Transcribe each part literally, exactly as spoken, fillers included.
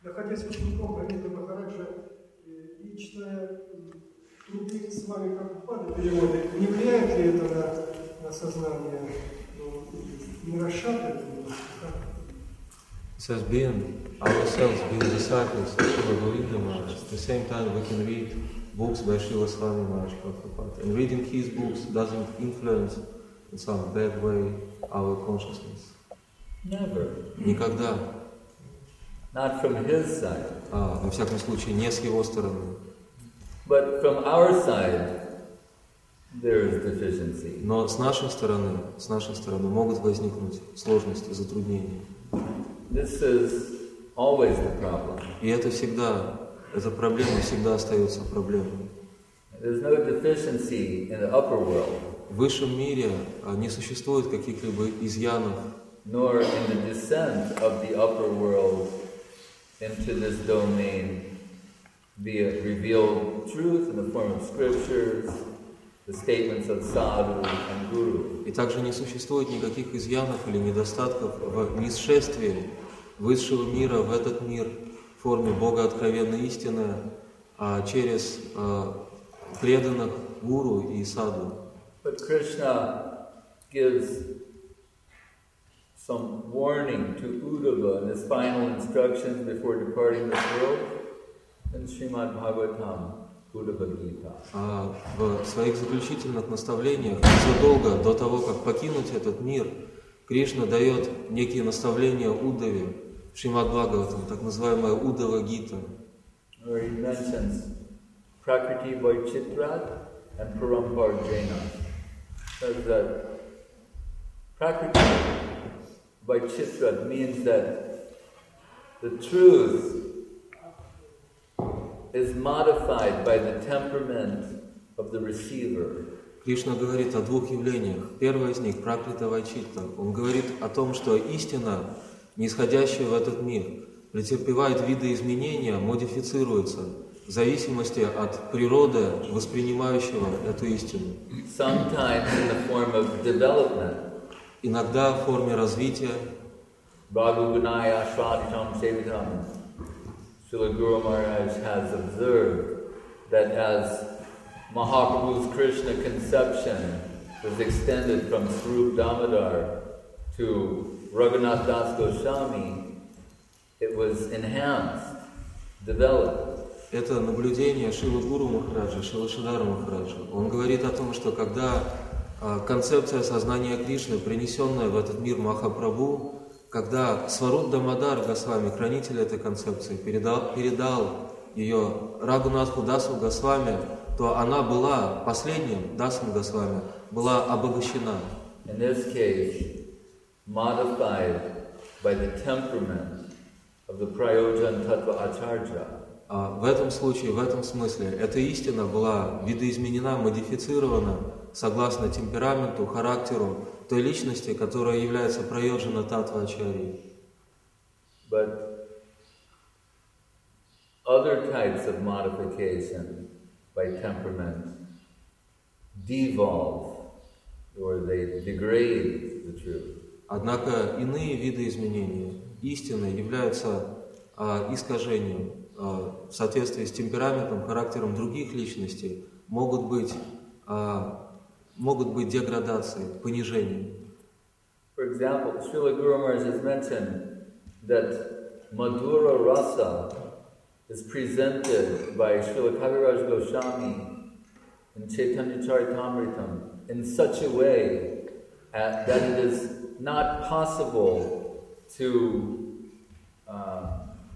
Находясь учеником Равиндра Махараджа, личная труды с вами как упады переводы, не влияет ли это на, на сознание, ну, не расшатывает ли? It says, being ourselves, being disciples of Srila Govinda Maharaj, at the same time we can read books by Srila Swami Maharaj Prabhupada. And reading his books doesn't influence in some bad way our consciousness. Never. Никогда. Not from his side. А, во всяком случае, не с его стороны. But from our side, there is deficiency. Но с нашей стороны, с нашей стороны могут возникнуть сложности, затруднения. This is always the problem. И это всегда, эта проблема всегда остается проблемой. There's no deficiency in the upper world. В высшем мире не существует каких-либо изъянов, nor in the descent of the upper world into this domain via revealed truth in the form of scriptures, the statements of sadhu and guru. И также не существует никаких изъянов или недостатков в нисшествии высшего мира в этот мир в форме Бога откровенной истины, а через а, преданных гуру и саду. But Krishna gives some warning to Uddhava in his final instructions before departing this world in Srimad Bhagavatam, Uddhava Gita. А в своих заключительных наставлениях, задолго до того, как покинуть этот мир, Кришна дает некие наставления Уддаве, Шримад Бхагаватам, так называемая Уддава Гита. Where he mentions Prakriti Vaichitrat and Parampar Jena. Says that Prakriti Vaichitrat means that the truth is modified by the temperament of the receiver. Кришна говорит о двух явлениях. Первое из них – Пракрита Вайчитта. Он говорит о том, что истина, нисходящая в этот мир, претерпевает видоизменения, модифицируется в зависимости от природы воспринимающего эту истину. Sometimes in the form of development. Иногда в форме развития. Bhagavu Gunaya Shradhitam Sevitam. Srila Guru Maharaj has observed that as Mahaprabhu's Krishna conception was extended from Swarup Damodar to Raghunath Das Goswami, it was enhanced, developed. Это наблюдение Шрила Гуру Махараджа, Шрила Шидара Махараджа. Он говорит о том, что когда а, концепция сознания Кришны, принесенная в этот мир Махапрабху, когда Сваруп Дамодар Госвами, хранитель этой концепции, передал, передал ее Рагунатху Дасу Госвами, то она была последним Дасом Госвами, была обогащена. In this case, modified by the temperament of the Prayojan Tattva Acharya. А в этом случае, в этом смысле, эта истина была видоизменена, модифицирована согласно темпераменту, характеру той личности, которая является Прайоджана Таттва Ачарьей. But other types of modification by temperament devolve, or they degrade the truth. Однако иные виды изменения истины являются а, искажением а, в соответствии с темпераментом, характером других личностей, могут быть, а, могут быть деградацией, понижением. For example, Srila Guru Maharaj has mentioned that Madhura Rasa is presented by Srila Kaviraj Goswami in Chaitanya Charitamritam in such a way uh, that it is not possible to uh,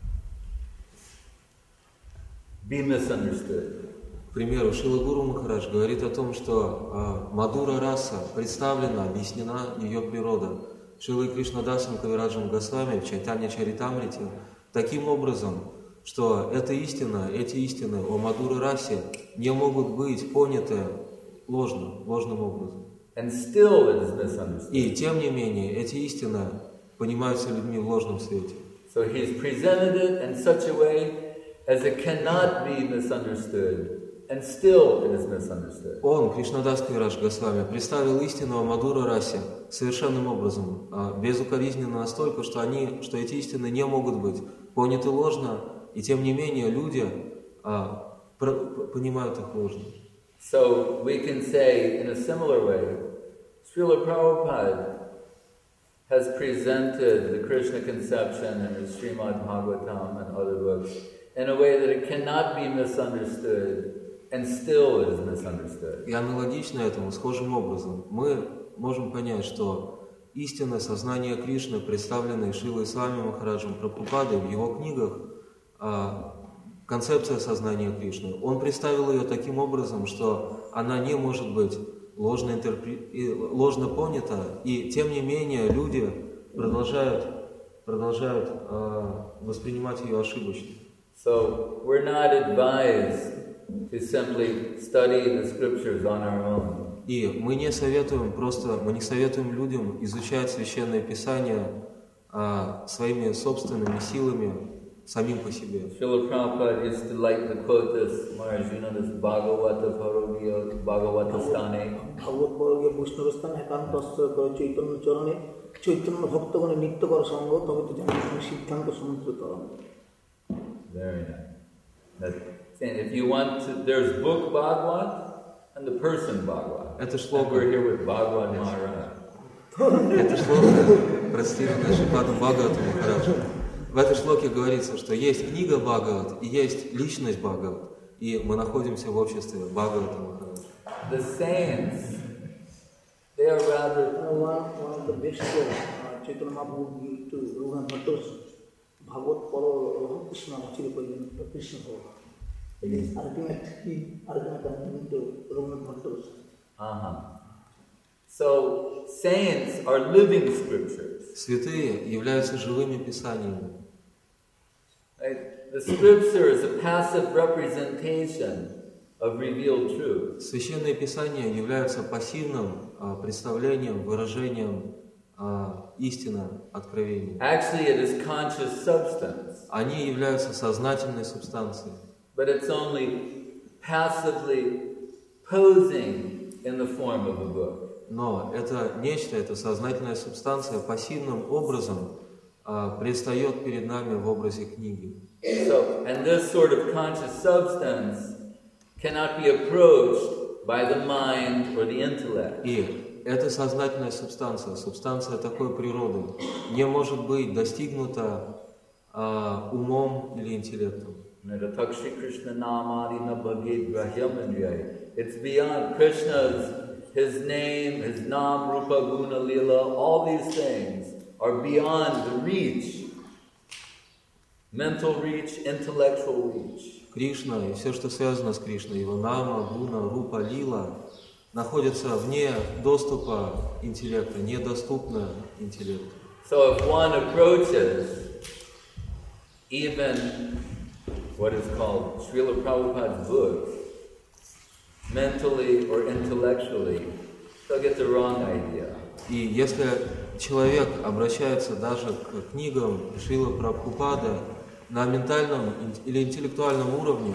be misunderstood. К примеру, Шрила Гуру Махарадж говорит о том, что а, Мадура раса представлена, объяснена ее природа Шрилой Кришнадасом Кавираджем Госвами в Чайтанья Чаритамрите таким образом, что эта истина, эти истины о Мадура расе не могут быть поняты ложно, ложным образом. And still it is misunderstood. И тем не менее, эти истины понимаются людьми в ложном свете. So he's presented it in such a way as it cannot be misunderstood and still it is misunderstood. Он, Кришнадас Кавирадж Госвами, представил истинного Мадхура Расе совершенным образом, безукоризненно настолько, что, они, что эти истины не могут быть поняты ложно, и тем не менее люди а, про, понимают их ложно. So we can say in a similar way, Srila Prabhupada has presented the Krishna conception in his Srimad Bhagavatam and other books in a way that it cannot be misunderstood, and still it is misunderstood. И аналогично этому, схожим образом, мы можем понять, что истинное сознание Кришны, представленное Шрилой Свами Махараджем Прабхупадой в его книгах, концепция сознания Кришны, он представил ее таким образом, что она не может быть ложно, интерпре... ложно понята, и тем не менее люди продолжают, продолжают воспринимать ее ошибочно. So we're not advised to simply study the scriptures on our own. И мы не советуем просто, мы не советуем людям изучать священное Писание а, своими собственными силами, самим по себе. Srila Prabhupada used to like to quote this, Maharaj, you know this Bhagavata Parodiya, Bhagavata Stane. Bhagavad Parodiya Vaishnavastane Ekantastha Kara Chaitanya Charane Chaitanya Bhaktagane Nitya Kara Sangha Tabe to Jana Siddhanta Samudrata. Very nice. That's saying if you want to, there's book Bhagavad and the person Bhagavad. Это шлока. We're here with Bhagavad Maharaj. Это шлока, процитированная Шрипадом Бхагаватом Махараджем. В этой шлоке говорится, что есть книга Бхагават и есть личность Бхагават, и мы находимся в обществе Бхагавата Махараджа. The saints, they are rather one one of the best uh, Chaitanya Mahaprabhu gave to Raghunath Bhattas Bhagavad Paro Krishna Machiri Pajan Krishna Bhagavad. It is ultimate key, ultimate commitment to Raghunath Bhattas. Uh-huh. So saints are living scriptures. Святые являются живыми писаниями. Right? The scripture is a passive representation of revealed truth. Священные писания являются пассивным а, представлением, выражением а, истины, откровения. Actually, it is conscious substance. Они являются сознательной субстанцией. But it's only passively posing in the form of a book. Но это нечто, это сознательная субстанция пассивным образом а, предстает перед нами в образе книги. So, and this sort of conscious substance cannot be approached by the mind or the intellect. И эта сознательная субстанция, субстанция такой природы, не может быть достигнута а, умом или интеллектом. It's beyond Krishna's, his name, his nam, rupa, guna, lila, all these things are beyond the reach, mental reach, intellectual reach. Кришна и все, что связано с Кришной, его нама, гуна, рупа, лила, находятся вне доступа интеллекта, недоступны интеллекту. So if one approaches even what is called Srila Prabhupada's books, mentally or intellectually, they'll get the wrong idea. И если человек обращается даже к книгам Шрилы Прабхупады на ментальном или интеллектуальном уровне,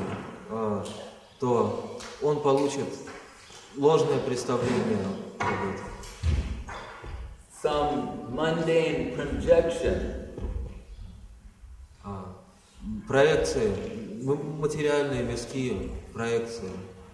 то он получит ложное представление об этом. Some mundane projection. Проекции, материальные мирские проекции.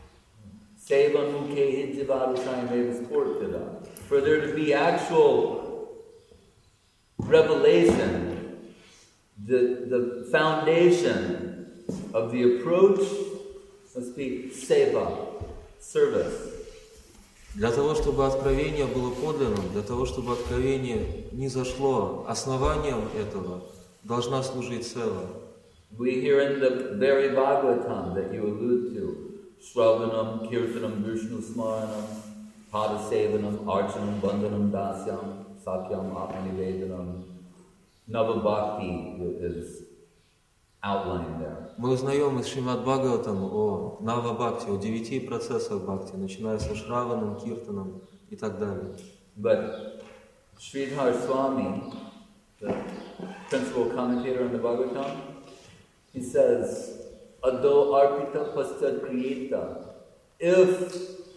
For there to be actual revelation, the, the foundation of the approach must be seva, service. Для того, чтобы откровение было подлинным, для того, чтобы откровение не зашло, основанием этого должна служить сева. We hear in the very Bhagavatam that you allude to, Shravanam, Kirtanam, Vishnu Smaranam, Padasevanam, Archanam, Bandhanam, Dasyam, Sakyam, Atmanivedanam, Navabhakti is outlined there. Мы узнаем из Шримад Бхагаватам о Нава-бхакти, о девяти процессах бхакти, начиная со Шраваном, Киртаном и так далее. But Sridhar Swami, the principal commentator on the Bhagavatam, he says ado arpita pasad kriyeta. If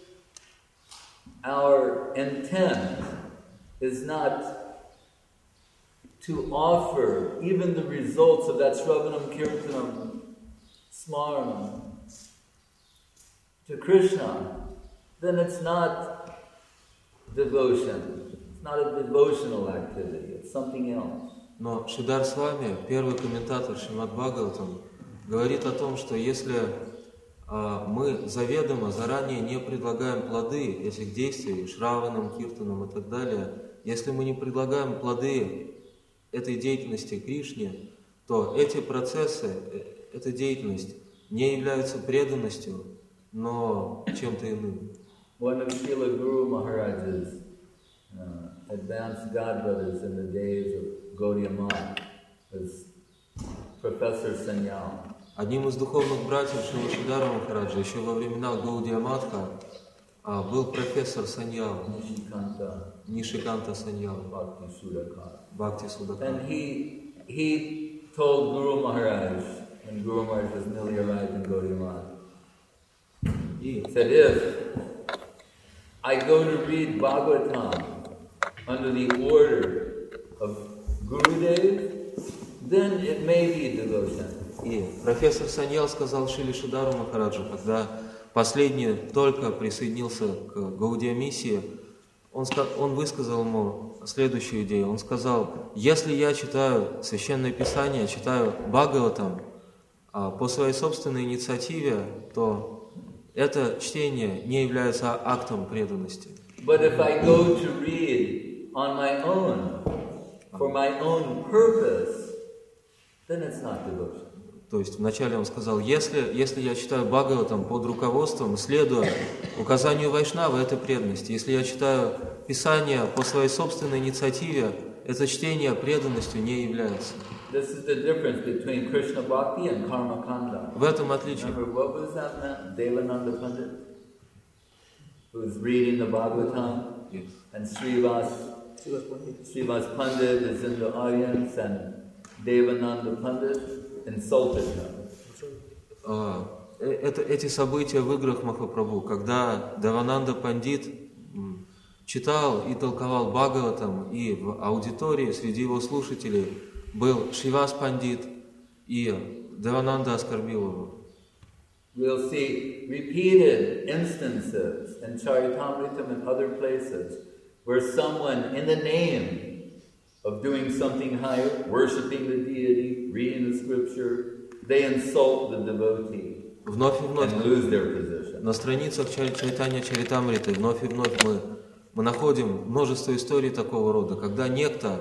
our intent is not to offer even the results of that Shravanam Kirtanam Smaranam to Krishna, then it's not devotion. It's not a devotional activity. It's something else. Но Шридар Свами, первый комментатор Шримад Бхагаватам, говорит о том, что если а, мы заведомо заранее не предлагаем плоды этих действий, Шраванам, Киртанам и так далее, если мы не предлагаем плоды этой деятельности Кришне, то эти процессы, эта деятельность не являются преданностью, но чем-то иным. One of Srila Guru Maharaj's uh, advanced godbrothers in the days of Gaudiya Math was Professor Sanyal. Одним из духовных братьев Шрила Шридара Махараджа еще во времена Гаудия Матха а, был профессор Саньял, Нишиканта Саньял, Бхакти Судакар. And he, he told Guru Maharaj, when Guru Maharaj was newly arrived in Gaudiya Math, he said, if I go to read Bhagavatam under the order of Gurudev, then it may be devotion. И профессор Саньял сказал Шриле Шридару Махараджу, когда последний только присоединился к Гаудия миссии, он, он высказал ему следующую идею. Он сказал, если я читаю Священное Писание, читаю Бхагаватам а, по своей собственной инициативе, то это чтение не является актом преданности. But if I go to read on my own, for my own purpose, then it's not devotion. То есть вначале он сказал, если, если я читаю Бхагаватам под руководством, следуя указанию Вайшнава, это преданность. Если я читаю Писание по своей собственной инициативе, это чтение преданностью не является. This is the difference between Krishna Bhakti and Karma Kanda. В этом отличие. Remember, what was that man? Devananda Pandit? Who was reading the Bhagavatam? Yes. And Srivas, Srivas Pandit is in the audience and Devananda Pandit insulted him. Uh, это, эти события в играх Махапрабху, когда Девананда Пандит читал и толковал Бхагаватам, и в аудитории среди его слушателей был Шривас Пандит, и Девананда оскорбил его. We'll see repeated instances in Charitamritam and other places where someone, in the name of doing something higher, worshipping the deity, reading the scripture, they insult the devotee вновь и вновь and lose their position. На страницах Чайтанья Чаритамриты вновь и вновь мы, мы находим множество историй такого рода, когда некто,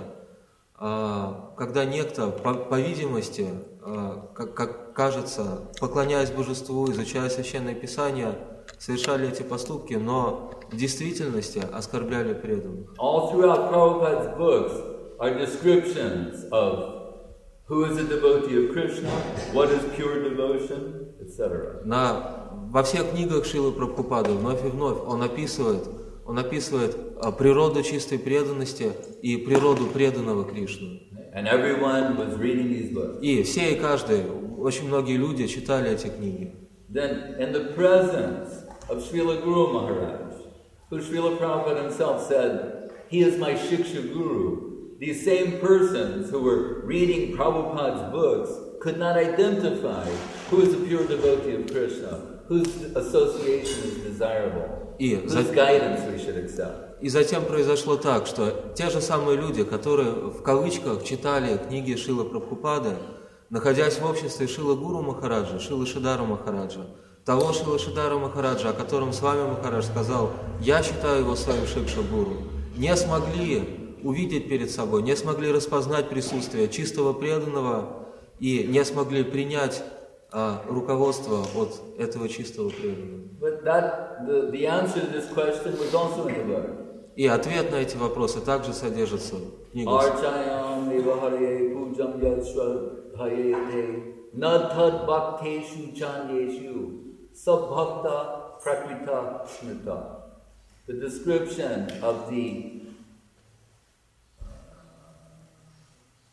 а, когда некто по, по видимости, а, как, как кажется, поклоняясь божеству, изучая Священное Писание, совершали эти поступки, но в действительности оскорбляли преданных. All throughout Prabhupada's books are descriptions of who is a devotee of Krishna, what is pure devotion, et cetera. На, во всех книгах Шрилы Прабхупады вновь и вновь он описывает, он описывает природу чистой преданности и природу преданного Кришны. And everyone was reading these books. И все и каждый, очень многие люди читали эти книги. Then, in the presence of Srila Guru Maharaj, who Srila Prabhupada himself said, he is my Shiksha Guru, these same persons who were reading Prabhupada's books could not identify who is a pure devotee of Krishna, whose association is desirable, И whose за... guidance we should accept. И затем произошло так, что те же самые люди, которые в кавычках читали книги Шрилы Прабхупады, находясь в обществе Шрилы Гуру Махараджа, Шрилы Шридара Махараджа, того Шрилы Шридара Махараджа, о котором с вами Махарадж сказал, я считаю его своим Шикша Гуру, не смогли увидеть перед собой, не смогли распознать присутствие чистого преданного и не смогли принять а, руководство от этого чистого преданного. But that, the, the answer to this question was also in the book. И ответ на эти вопросы также содержится в книге. Archayam evahare pujam yadshradhayete nadhad bhakteshu chanyeshu sabhakta prakrita smrita. The description of the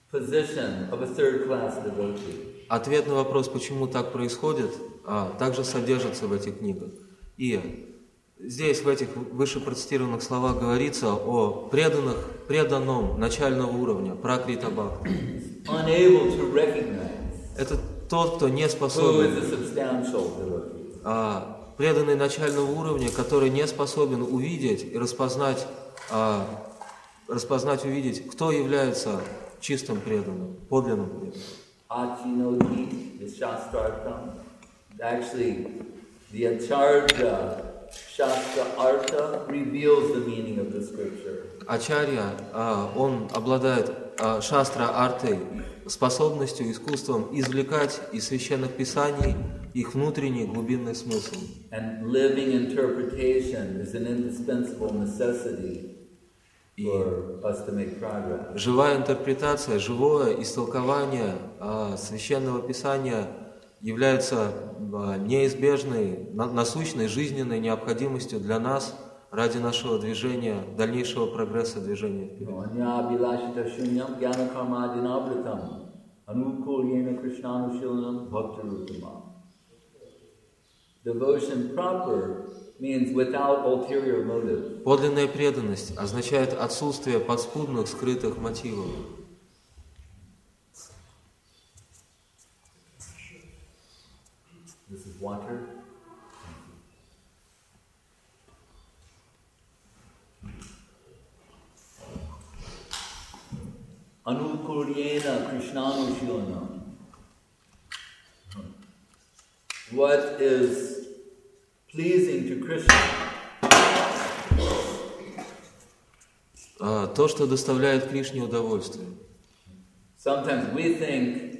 position of a third-class devotee. Ответ на вопрос, почему так происходит, а, также содержится в этих книгах. И здесь, в этих выше процитированных словах, говорится о преданных, преданном начального уровня, пракрита бхакти. Unable to recognize Это тот, кто не who способен, is a substantial devotee. а, преданный начального уровня, который не способен увидеть и распознать, а, распознать, увидеть, кто является чистым преданным, подлинным преданным. Achinoti, the Shastrartham. Actually, the Acharya Shastra Artha reveals the meaning of the scripture. Ачарья, а, он обладает а, шастра артой, способностью, искусством извлекать из священных писаний их внутренний глубинный смысл. And living interpretation is an indispensable necessity for us to make progress. Живая интерпретация, живое истолкование а, священного писания является а, неизбежной, на, насущной, жизненной необходимостью для нас ради нашего движения, дальнейшего прогресса движения вперед. Devotion proper means without ulterior motive. Подлинная преданность означает отсутствие подспудных, скрытых мотивов. This is water. Anukuryena Krishnanushilana. What is pleasing to Krishna? А, то, что доставляет Кришне удовольствие. Sometimes we think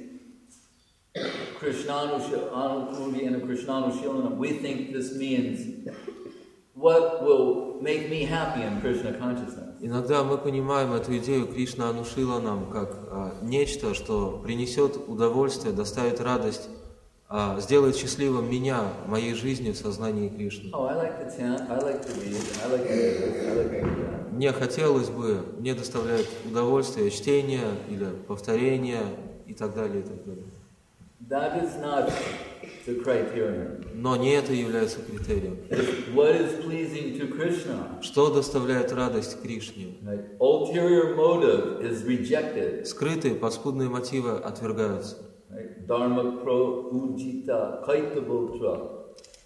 Krishnanushilana, Krishnanushilana, we think this means what will make me happy in Krishna consciousness. Иногда мы понимаем эту идею Кришна Анушиланам как а, нечто, что принесет удовольствие, доставит радость, а, сделает счастливым меня, моей жизни в сознании Кришны. Oh, I like to chant, I like to read, I like to do this, I like to do that. Мне хотелось бы, мне доставляет удовольствие чтение или повторение и так далее, и так далее. That is not the criterion. Но не это является критерием. What is pleasing to Krishna? Что доставляет радость Кришне? Right? Ulterior motive is rejected. Скрытые, подспудные мотивы отвергаются. Right? Dharma pro ujita kaitabotra.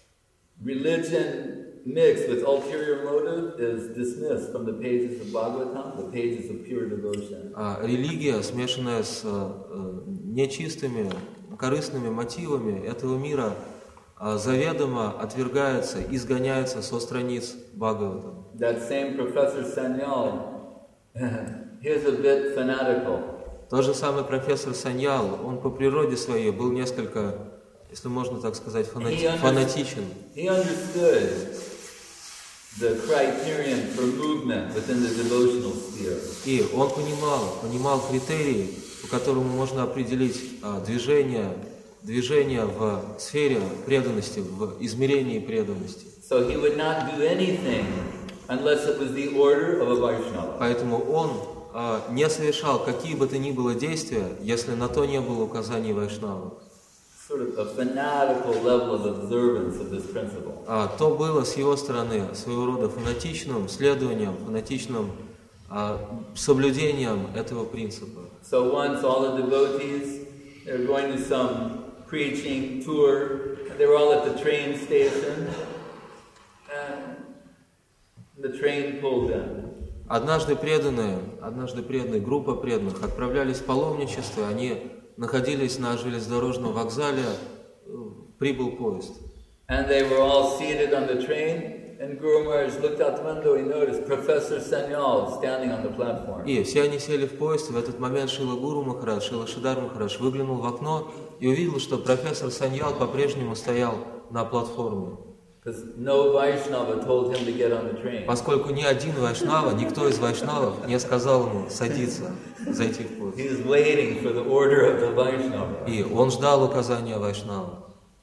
Religion mixed with ulterior motive is dismissed from the pages of Bhagavatam, the pages of pure devotion. А религия, смешанная с а, нечистыми, корыстными мотивами этого мира, а, заведомо отвергается, изгоняется со страниц Бхагаватам. That same Professor Sanyal, he's a bit fanatical. Тот же самый профессор Саньял, он по природе своей был несколько, если можно так сказать, фанати... фанатичен. He understood the criterion for movement within the devotional sphere. И он понимал, понимал критерии, по которому можно определить а, движение, движение в сфере преданности, в измерении преданности. So he would not do anything unless it was the order of a Vaishnava. Поэтому он а, не совершал какие бы то ни было действия, если на то не было указаний Вайшнава. Sort of a fanatical level of observance of this principle. А, то было с его стороны своего рода фанатичным следованием, фанатичным а, соблюдением этого принципа. So once all the devotees, they were going to some preaching tour, and they were all at the train station, and the train pulled in. Однажды преданные, однажды преданные, группа преданных отправлялись в паломничество, они находились на железнодорожном вокзале, прибыл поезд. And they were all seated on the train, and Guru Maharaj looked out the window, he noticed Professor Sanyal standing on the platform. И все они сели в поезд, и в этот момент Шрила Гуру Махарадж, Шрила Шридар Махарадж выглянул в окно и увидел, что профессор Саньял по-прежнему стоял на платформе. No Vaishnava told him to get on the train. Поскольку ни один Вайшнава, никто из Вайшнавов не сказал ему садиться, зайти в поезд. He was waiting for the order of the Vaishnava. И он ждал указания Вайшнава.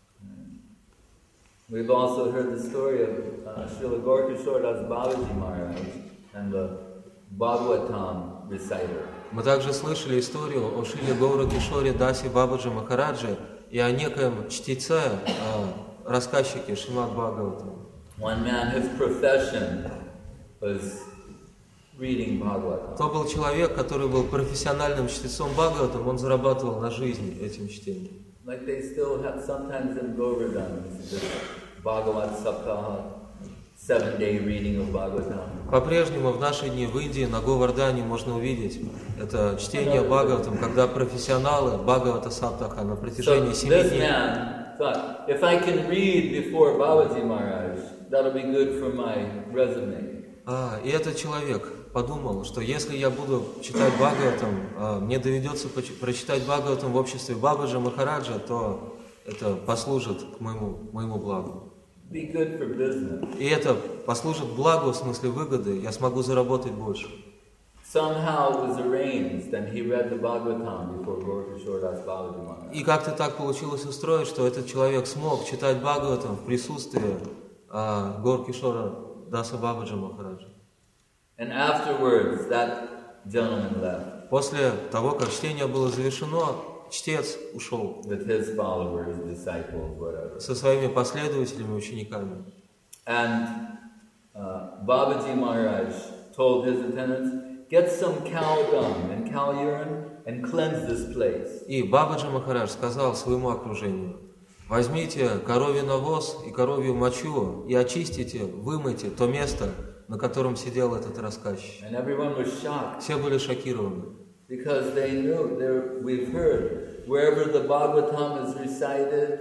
We've also heard the story of uh, Srila Gaura Kishore Das Babaji Maharaj and the Bhagavatam reciter. Мы также слышали историю о Шриле Гаура Кишоре Даси Бабаджи Махараджи и о некоем чтеце, рассказчике Шримад Бхагаватам. One man, his profession was reading Bhagavatam. То был человек, который был профессиональным чтецом Бхагаватам, он зарабатывал на жизнь этим чтением. Like they still have sometimes in Govardhan, this Bhagavat Saptaha, seven-day reading of Bhagavatam. По-прежнему в наши дни в Индии на Говардхане можно увидеть это чтение Бхагаватам, когда профессионалы Бхагавата Саптаха на протяжении So семи this дней. man thought, if I can read before Babaji Maharaj, that'll be good for my resume. А, и этот человек подумал, что если я буду читать Бхагаватам, а, мне доведется поч- прочитать Бхагаватам в обществе Бабаджи Махараджа, то это послужит к моему, моему благу. Be good for business. И это послужит благу в смысле выгоды, я смогу заработать больше. Somehow it was arranged, and he read the Bhagavatam before Gaurkishore Das Babaji Maharaj. И как-то так получилось устроить, что этот человек смог читать Бхагаватам в присутствии а, Гор-Кишора Даса Бабаджи Махараджа. And afterwards, that gentleman left После того, как чтение было завершено, чтец ушел with his followers, disciples, whatever. со своими последователями, учениками. And uh, Babaji Maharaj told his attendants, get some cow dung and cow urine and cleanse this place. И Бабаджи Махарадж сказал своему окружению: возьмите коровий навоз и коровью мочу и очистите, вымойте то место, на котором сидел этот рассказчик. And everyone was shocked Все были шокированы, because they knew, there, we've heard, wherever the Bhagavatam is recited,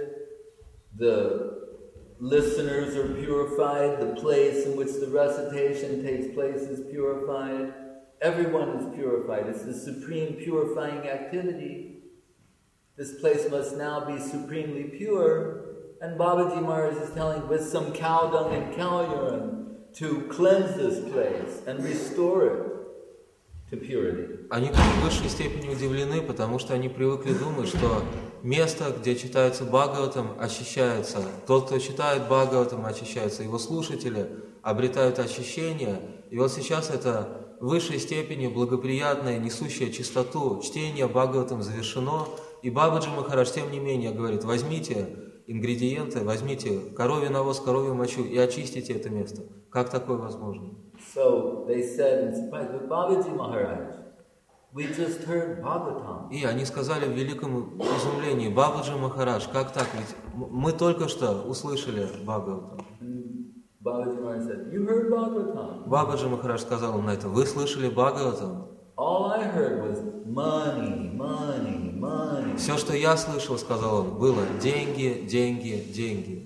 the listeners are purified, the place in which the recitation takes place is purified, everyone is purified. It's the supreme purifying activity. This place must now be supremely pure. And Babaji Maharaj is telling, with some cow dung and cow urine, to cleanse this place and restore it to purity. Они были в высшей степени удивлены, потому что они привыкли думать, что место, где читается Бхагаватам, очищается. Тот, кто читает Бхагаватам, очищается. Его слушатели обретают очищение. И вот сейчас это в высшей степени благоприятное, несущее чистоту чтение Бхагаватам завершено. И Бабаджи Махарадж, тем не менее, говорит: возьмите ингредиенты, возьмите коровий навоз, коровью мочу и очистите это место. Как такое возможно? So they said in surprise, but Babaji Maharaj, we just heard Bhagavatam. И они сказали в великом изумлении: Бабаджи Махарадж, как так? Ведь мы только что услышали Бхагаватам. Babaji Maharaj said, you heard Bhagavatam? Бабаджи Махарадж сказал им на это: вы слышали Бхагаватам? All I heard was money, money, money. Все, что я слышал, сказал он, было деньги, деньги, деньги.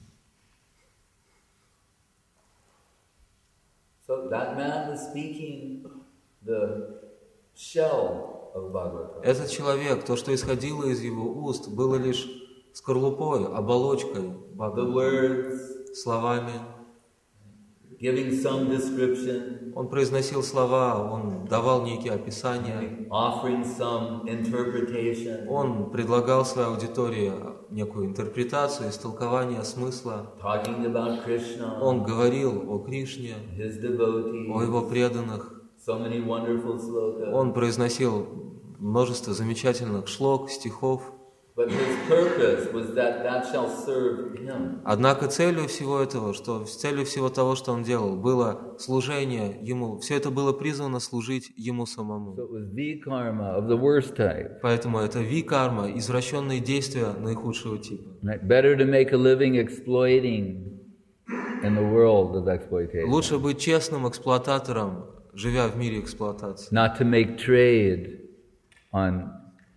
So that man was speaking the shell of Bhagavatam. Этот человек, то, что исходило из его уст, было лишь скорлупой, оболочкой The Бхагаватам, words, словами. giving some description, Он произносил слова, он давал некие описания, offering some interpretation, он предлагал своей аудитории некую интерпретацию, истолкование смысла. talking about Krishna, Он говорил о Кришне, his о devotees, его преданных. so many wonderful slokas. Он произносил множество замечательных шлок, стихов. But his purpose was that that shall serve him. Однако целью всего этого, что целью всего того, что он делал, было служение ему. Все это было призвано служить ему самому. So it was V-karma of the worst type. Поэтому это ви-карма, извращенные действия наихудшего типа. Right? Better to make a living exploiting in the world of exploitation, Лучше быть честным эксплуататором, живя в мире эксплуатации. not to make trade on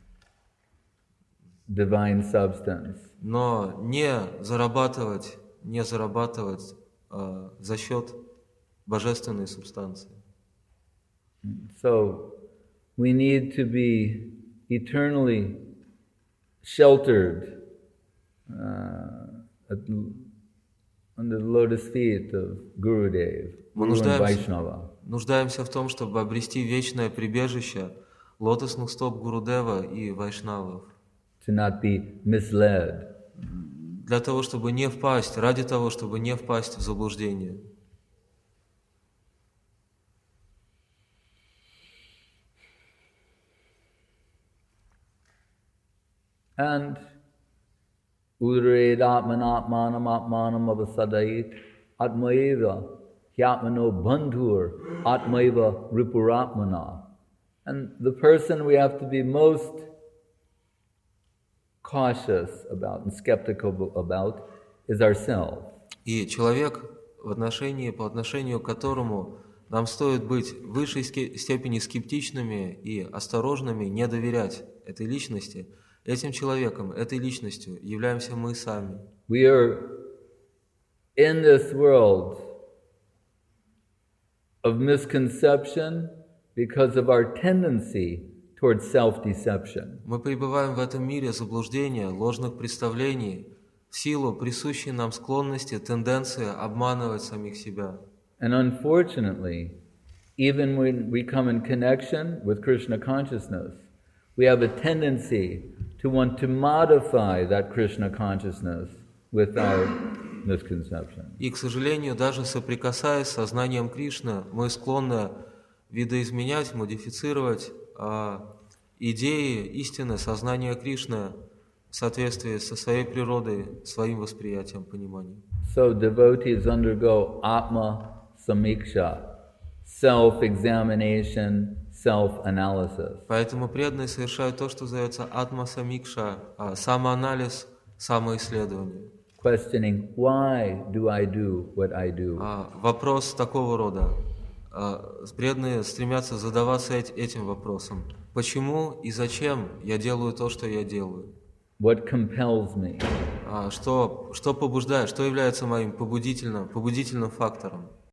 divine substance. Но не зарабатывать, не зарабатывать э, за счет божественной субстанции. So we need to be eternally sheltered uh, at, under the lotus feet of Gurudev, Мы Guru and нуждаемся, Vaishnava. нуждаемся в том, чтобы обрести вечное прибежище лотосных стоп Гурудева и Вайшнавов. To not be misled. Для того, чтобы не впасть, ради того, чтобы не впасть в заблуждение. And udred atmanatmanam atmanam avasadait atmaeva hyatmano bandhur atmaeva ripuratmana. And the person we have to be most cautious about and skeptical about is ourselves. И человек, в отношении, по отношению к которому нам стоит быть в высшей степени скептичными и осторожными, не доверять этой личности, этим человеком, этой личностью являемся мы сами. We are in this world of misconception because of our tendency towards self-deception. Мы пребываем в этом мире заблуждения, ложных представлений, в силу присущей нам склонности, тенденции обманывать самих себя. And unfortunately, even when we come in connection with Krishna consciousness, we have a tendency to want to modify that Krishna consciousness with our misconception. И, к сожалению, даже соприкасаясь с сознанием Кришны, мы склонны видоизменять, модифицировать а, идеи истины, сознания Кришны в соответствии со своей природой, своим восприятием, пониманием. So devotees undergo atma samiksha, self-examination, self-analysis. Поэтому преданные совершают то, что называется атма-самикша, самоанализ, самоисследование. Questioning, why do I do what I do? Вопрос такого рода. Преданные стремятся задаваться этим вопросом. Почему и зачем я делаю то, что я делаю? What compels me? Что, что побуждает, что является моим побудительным, побудительным фактором?